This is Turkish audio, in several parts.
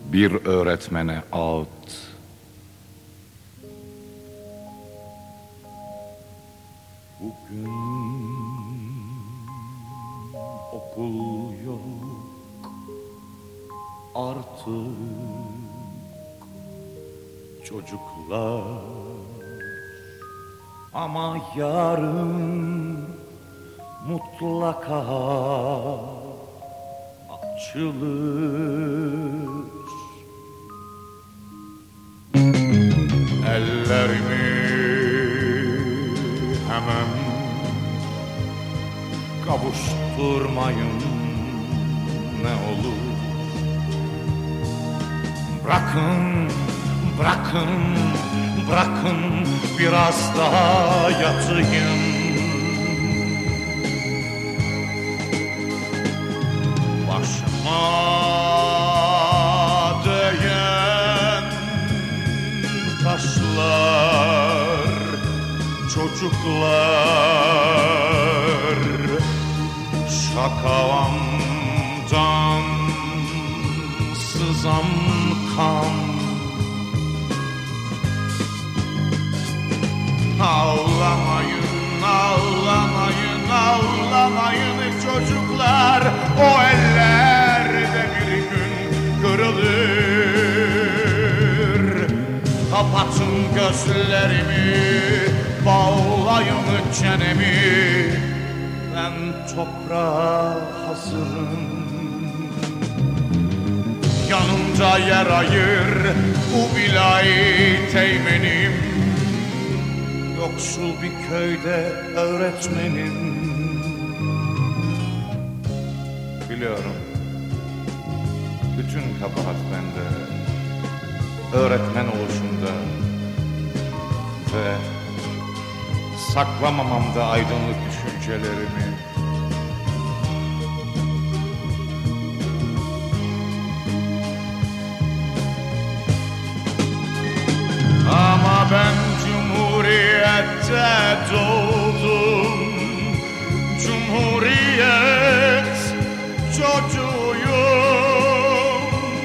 bir öğretmene ağıt. Bugün okul yok artık, çocuklar, ama yarın mutlaka açılır. Ellerimi hemen kavuşturmayın ne olur. Bırakın, bırakın, bırakın biraz daha yatayım. Başıma değen taşlar, çocuklar, şakavamdan sızan kan. Ağlamayın, ağlamayın, ağlamayın çocuklar, o ellerde bir gün kırılır. Kapatın gözlerimi, bağlayın çenemi, ben toprağa hazırım. Yanımda yer ayır, bu vilayet teğmenim, yoksul bir köyde öğretmenim. Biliyorum, bütün kabahat bende, öğretmen oluşumda ve saklamamamda aydınlık düşüncelerimi. Ama ben Cumhuriyet'te doğdum, Cumhuriyet çocuğuyum.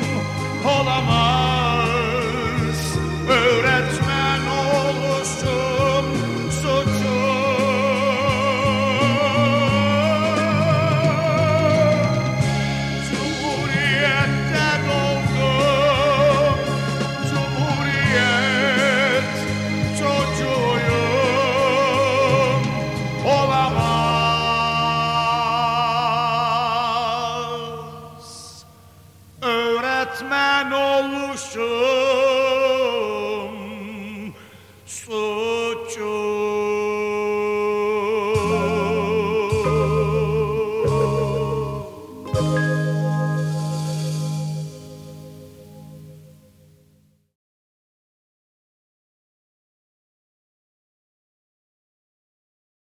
Olamaz öğretmen oluşum suçum. Cumhuriyet'te doğdum, Cumhuriyet çocuğuyum. Olamaz öğretmen oluşum.